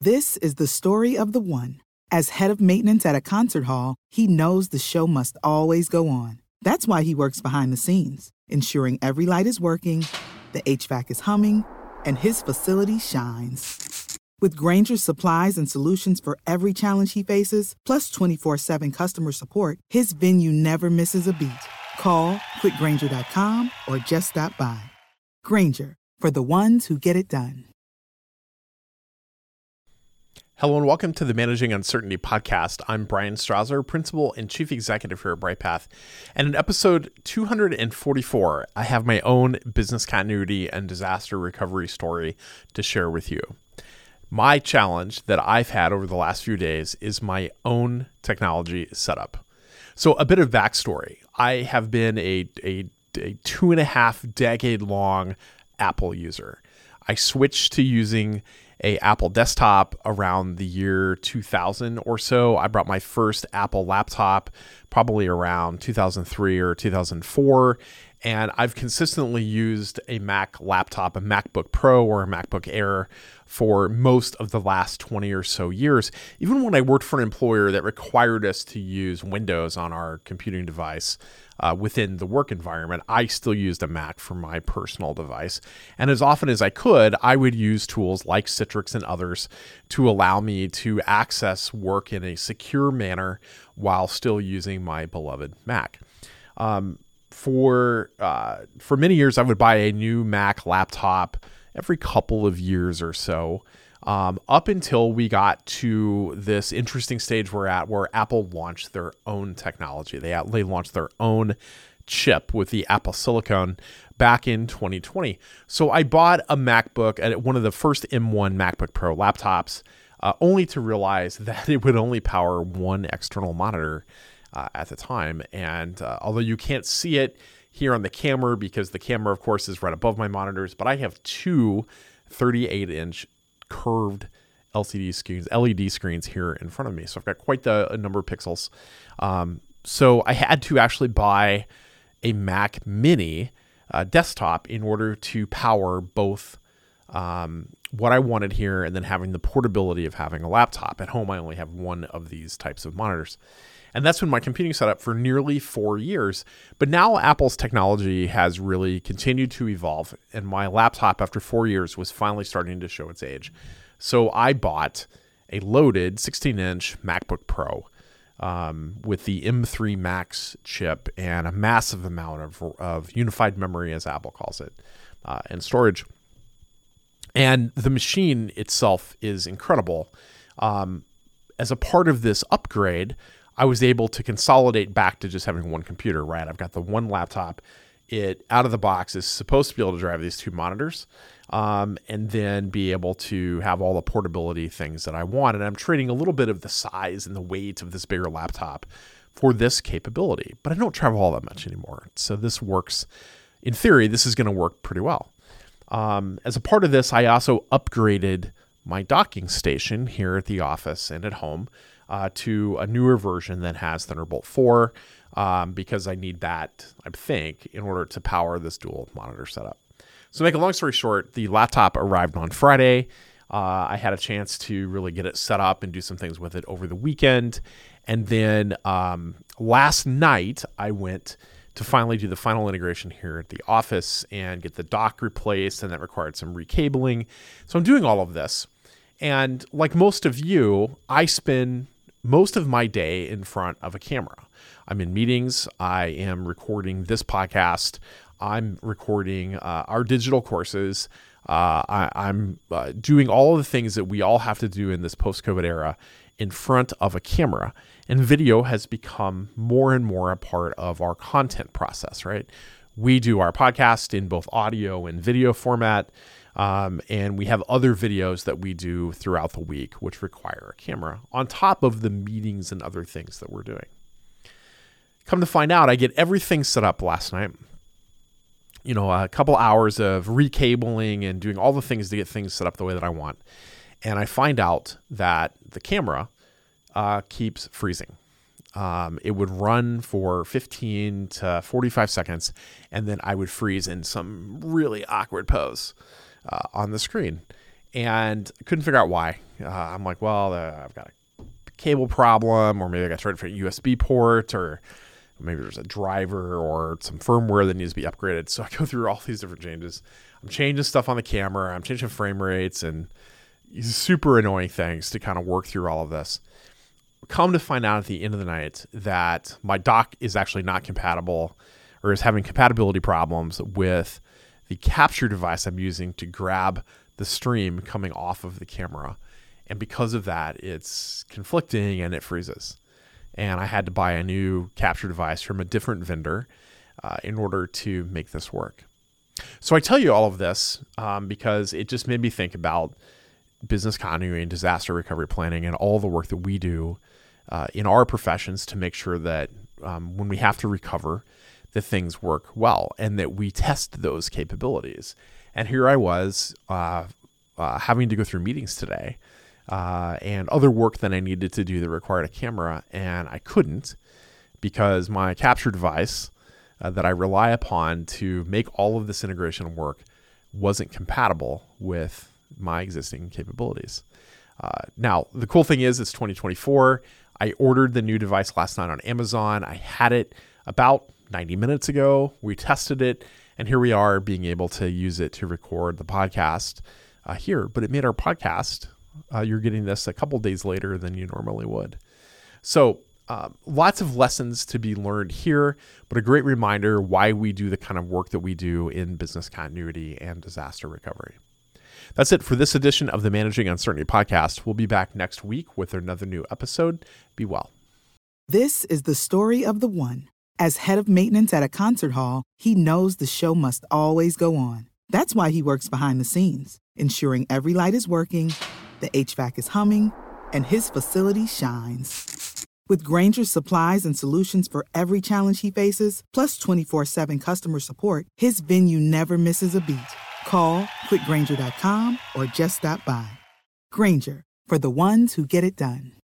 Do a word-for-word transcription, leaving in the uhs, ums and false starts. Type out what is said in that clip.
This is the story of the one. As head of maintenance at a concert hall, he knows the show must always go on. That's why he works behind the scenes, ensuring every light is working, the H V A C is humming, and his facility shines. With Grainger's supplies and solutions for every challenge he faces, plus twenty-four seven customer support, his venue never misses a beat. Call quick grainger dot com or just stop by. Grainger, for the ones who get it done. Hello and welcome to the Managing Uncertainty podcast. I'm Brian Strawser, Principal and Chief Executive here at BrightPath. And in episode two hundred forty-four, I have my own business continuity and disaster recovery story to share with you. My challenge that I've had over the last few days is my own technology setup. So a bit of backstory. I have been a, a, a two and a half decade long Apple user. I switched to using a Apple desktop around the year two thousand or so. I brought my first Apple laptop probably around two thousand three or two thousand four. And I've consistently used a Mac laptop, a MacBook Pro or a MacBook Air for most of the last twenty or so years. Even when I worked for an employer that required us to use Windows on our computing device uh, within the work environment, I still used a Mac for my personal device. And as often as I could, I would use tools like Citrix and others to allow me to access work in a secure manner while still using my beloved Mac. Um, For uh, for many years, I would buy a new Mac laptop every couple of years or so, um, up until we got to this interesting stage we're at where Apple launched their own technology. They, they launched their own chip with the Apple Silicon back in twenty twenty. So I bought a MacBook, at one of the first M one MacBook Pro laptops, uh, only to realize that it would only power one external monitor Uh, at the time. And uh, although you can't see it here on the camera because the camera, of course, is right above my monitors, but I have two thirty-eight inch curved L C D screens, L E D screens here in front of me. So I've got quite the a number of pixels. Um, so I had to actually buy a Mac Mini uh, desktop in order to power both um, what I wanted here and then having the portability of having a laptop. At home, I only have one of these types of monitors. And that's been my computing setup for nearly four years. But now Apple's technology has really continued to evolve. And my laptop, after four years, was finally starting to show its age. So I bought a loaded sixteen inch MacBook Pro um, with the M three Max chip and a massive amount of, of unified memory, as Apple calls it, uh, and storage. And the machine itself is incredible. Um, as a part of this upgrade, I was able to consolidate back to just having one computer, right? I've got the one laptop. It, out of the box, is supposed to be able to drive these two monitors um, and then be able to have all the portability things that I want. And I'm trading a little bit of the size and the weight of this bigger laptop for this capability. But I don't travel all that much anymore. So this works. In theory, this is going to work pretty well. Um, as a part of this, I also upgraded my docking station here at the office and at home Uh, to a newer version that has Thunderbolt four um, because I need that, I think, in order to power this dual monitor setup. So to make a long story short, the laptop arrived on Friday. Uh, I had a chance to really get it set up and do some things with it over the weekend. And then um, last night, I went to finally do the final integration here at the office and get the dock replaced, and that required some recabling. So I'm doing all of this. And like most of you, I spend most of my day in front of a camera. I'm in meetings. I am recording this podcast. I'm recording uh, our digital courses. Uh, I, I'm uh, doing all of the things that we all have to do in this post-COVID era in front of a camera. And video has become more and more a part of our content process, right? We do our podcast in both audio and video format. Um, and we have other videos that we do throughout the week, which require a camera on top of the meetings and other things that we're doing. Come to find out, I get everything set up last night. You know, a couple hours of recabling and doing all the things to get things set up the way that I want. And I find out that the camera uh, keeps freezing. Um, it would run for fifteen to forty-five seconds, and then I would freeze in some really awkward pose uh, on the screen. and couldn't figure out why. Uh, I'm like, well, uh, I've got a cable problem, or maybe I got started for a U S B port, or maybe there's a driver or some firmware that needs to be upgraded. So I go through all these different changes. I'm changing stuff on the camera. I'm changing frame rates and super annoying things to kind of work through all of this. Come to find out at the end of the night that my dock is actually not compatible, or is having compatibility problems with the capture device I'm using to grab the stream coming off of the camera. And because of that, it's conflicting and it freezes. And I had to buy a new capture device from a different vendor uh, in order to make this work. So I tell you all of this um, because it just made me think about business continuity and disaster recovery planning and all the work that we do uh, in our professions to make sure that um, when we have to recover, that things work well and that we test those capabilities. And here I was uh, uh, having to go through meetings today uh, and other work that I needed to do that required a camera, and I couldn't because my capture device uh, that I rely upon to make all of this integration work wasn't compatible with my existing capabilities. Uh, now, the cool thing is it's twenty twenty-four. I ordered the new device last night on Amazon. I had it about ninety minutes ago. We tested it, and here we are being able to use it to record the podcast uh, here. But it made our podcast, uh, you're getting this a couple days later than you normally would. So uh, lots of lessons to be learned here, but a great reminder why we do the kind of work that we do in business continuity and disaster recovery. That's it for this edition of the Managing Uncertainty podcast. We'll be back next week with another new episode. Be well. This is the story of the one. As head of maintenance at a concert hall, he knows the show must always go on. That's why he works behind the scenes, ensuring every light is working, the H V A C is humming, and his facility shines. With Grainger's supplies and solutions for every challenge he faces, plus twenty-four seven customer support, his venue never misses a beat. Call quick grainger dot com or just stop by. Grainger, for the ones who get it done.